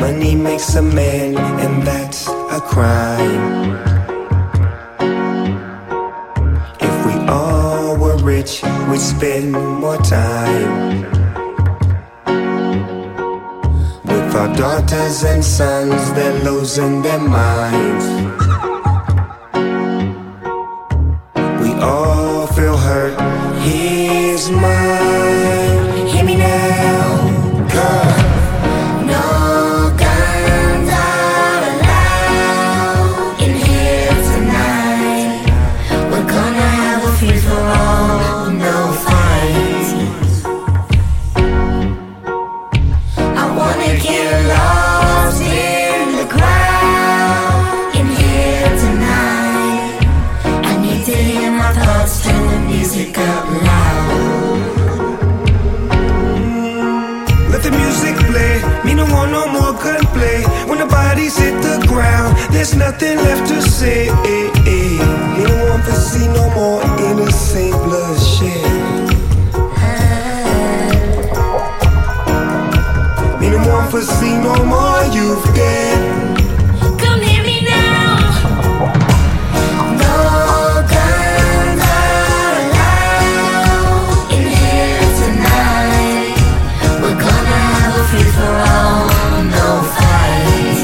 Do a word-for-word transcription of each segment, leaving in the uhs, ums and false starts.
Money makes a man, and that's a crime. If we all were rich, we'd spend more time with our daughters and sons. They're losing their minds. We all feel hurt. Here's mine. Hear me now, girl. There's nothing left to say. Me don't want to see no more innocent bloodshed. Me don't want to see no more youth dead. Come hear me now. No guns are allowed in here tonight. We're gonna have a free for all, no fight.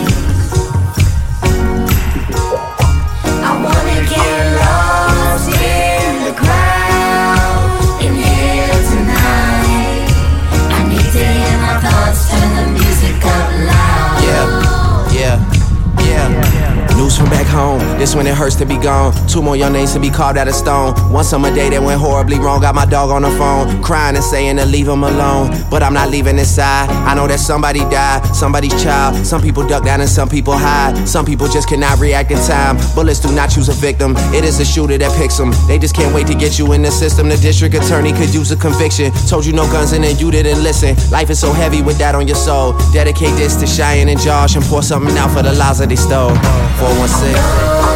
I wanna get lost in the crowd in here tonight. I need to hear my thoughts, turn the music up loud. Yeah, yeah, yeah. News from back home, this when it hurts to be gone. Two more young names to be carved out of stone. One summer day that went horribly wrong. Got my dog on the phone, crying and saying to leave him alone. But I'm not leaving this side. I know that somebody died, somebody's child. Some people duck down and some people hide. Some people just cannot react in time. Bullets do not choose a victim. It is the shooter that picks them. They just can't wait to get you in the system. The district attorney could use a conviction. Told you no guns and then you didn't listen. Life is so heavy with that on your soul. Dedicate this to Cheyenne and Josh and pour something out for the lives that they stole. four one six